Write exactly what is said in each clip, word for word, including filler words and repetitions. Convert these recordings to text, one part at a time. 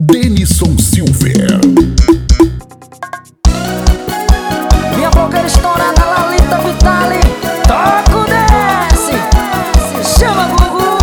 Denison Silver. Minha blogueira estourada, Lalita Vitale. Toca o desce, chama Gugu.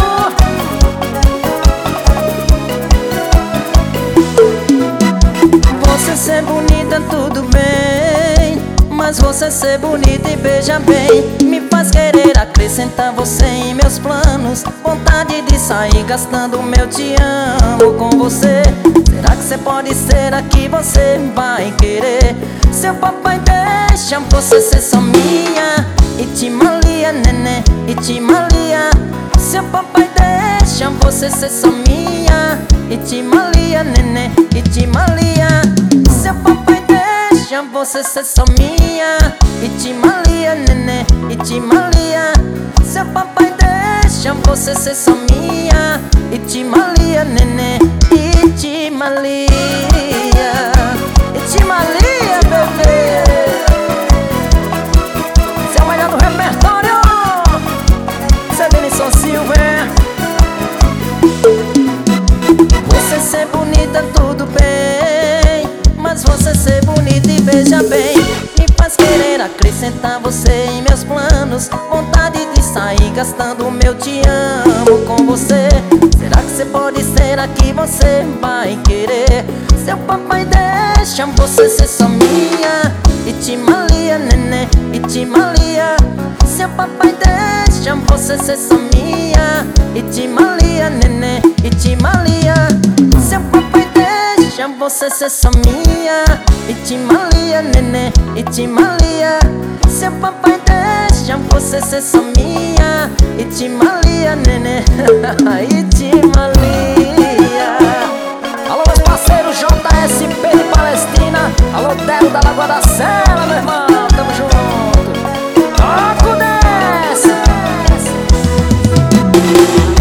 Você ser bonita tudo bem, mas você ser bonita e beija bem me faz querer acrescentar você em meus planos. Vontade de sair gastando meu te amo com você. Será que você pode ser a que você vai querer? Seu papai deixa você ser só minha Itimalia, nenê, Itimalia. Seu papai deixa você ser só minha Itimalia, nenê, Itimalia. Seu papai deixa você ser só minha Itimalia, nenê, Itimalia. Seu papai deixa você ser só minha Itimalia, nenê, Itimalia. Itimalia, bebê. Você é o melhor do repertório. Você é Denison Silver. Você ser bonita tudo bem, mas você ser bonita e beija bem me faz querer acrescentar você em meus planos. Vontade de sair gastando meu te amo com você. Será que você pode ser a que você vai querer? Seu papai deixa você ser só minha Itimalia, nenê, Itimalia. Seu papai deixa você ser só minha Itimalia, nenê, Itimalia. Seu papai deixa você ser só minha Itimalia, nenê, Itimalia. Seu papai deixa você ser só minha Itimalia, nenê, Itimalia. Alô, meus parceiros J S P de Palestina. Alô, Dero da Lagoa da Sela, meu irmão, tamo junto. Toca o desce.